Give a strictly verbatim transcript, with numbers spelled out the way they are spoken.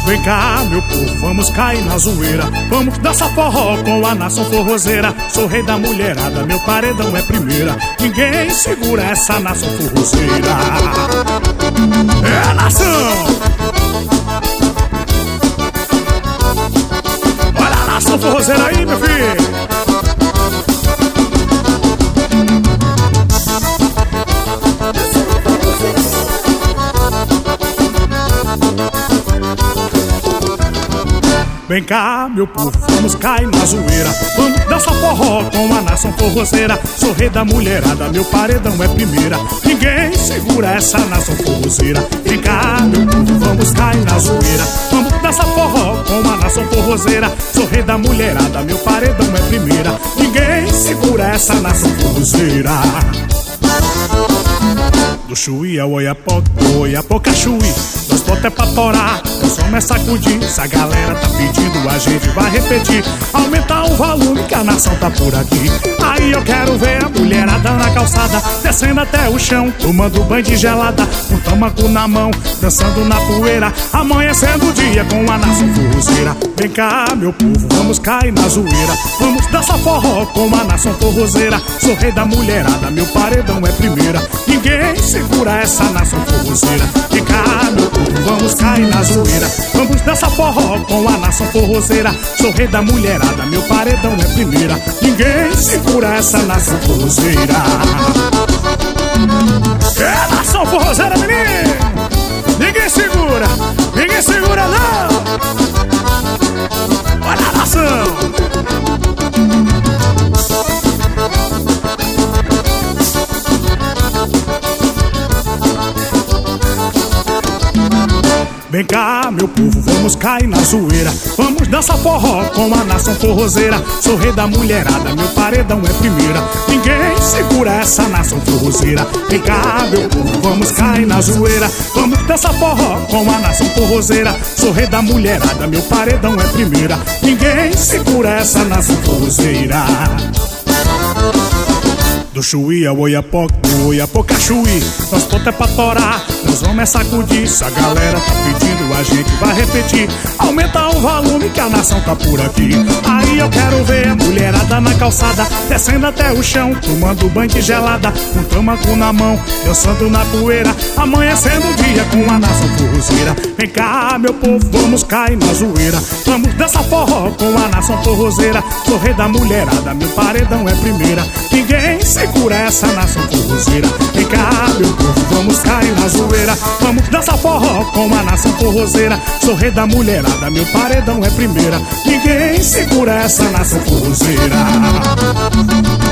Vem cá, meu povo, vamos cair na zoeira. Vamos dançar forró com a nação forrozeira. Sou rei da mulherada, meu paredão é primeira. Ninguém segura essa nação forrozeira. É a nação! Olha a nação forrozeira aí, meu filho! Vem cá, meu povo, vamos cair na zoeira. Vamos dançar forró com a nação forrozeira. Sou rei da mulherada, meu paredão é primeira. Ninguém segura essa nação forrozeira. Vem cá, meu povo, vamos cair na zoeira. Vamos dançar forró com a nação forrozeira. Sou rei da mulherada, meu paredão é primeira. Ninguém segura essa nação forrozeira. Do Chuí ao Oiapoque, do Oiapoque a Chuí, nós bota é pra torar, nós vamos é sacudir. Se a galera tá pedindo, a gente vai repetir. Aumentar o volume que a nação tá por aqui. Aí eu quero ver a mulherada na calçada, descendo até o chão, tomando banho de gelada, com tamaco na mão, dançando na poeira, amanhecendo o dia com a nação forrozeira. Vem cá, meu povo, vamos cair na zoeira. Vamos dançar forró com a nação forrozeira. Sou rei da mulherada, meu paredão é primeira. Ninguém segura essa nação forrozeira. Vem cá, meu povo, vamos cair na zoeira. Vamos dançar forró com a nação forrozeira. Sou rei da mulherada, meu paredão é primeira. Ninguém segura essa nação forrozeira. É nação forrozeira, menino! Ninguém segura, ninguém segura não! Olha a nação! Vem cá, meu povo, vamos cair na zoeira. Vamos dançar forró com a nação forrozeira. Sou rei da mulherada, meu paredão é primeira. Ninguém segura essa nação forrozeira. Vem cá, meu povo, vamos cair na zoeira. Vamos dançar forró com a nação forrozeira. Sou rei da mulherada, meu paredão é primeira. Ninguém segura essa nação forrozeira. Do Chuí ao Oiapoque, do Oiapoque a Chuí, nós bota é pra torar, nós vamos é sacudir. Se a galera tá pedindo, a gente vai repetir. Aumenta o volume que a nação tá por aqui. Aí eu quero ver a mulherada na calçada, descendo até o chão, tomando banho de gelada, com tamaco na mão, dançando na poeira, amanhecendo o dia com a nação forrozeira. Vem cá, meu povo, vamos cair na zoeira. Vamos dançar forró com a nação forrozeira. Sou rei da mulherada, meu paredão é primeira. Ninguém segura essa nação forrozeira. Vem cá, meu povo, vamos cair na zoeira. Vamos dançar forró com a nação forrozeira. Sou rei da mulherada, meu paredão é primeira. Ninguém segura essa nação forrozeira.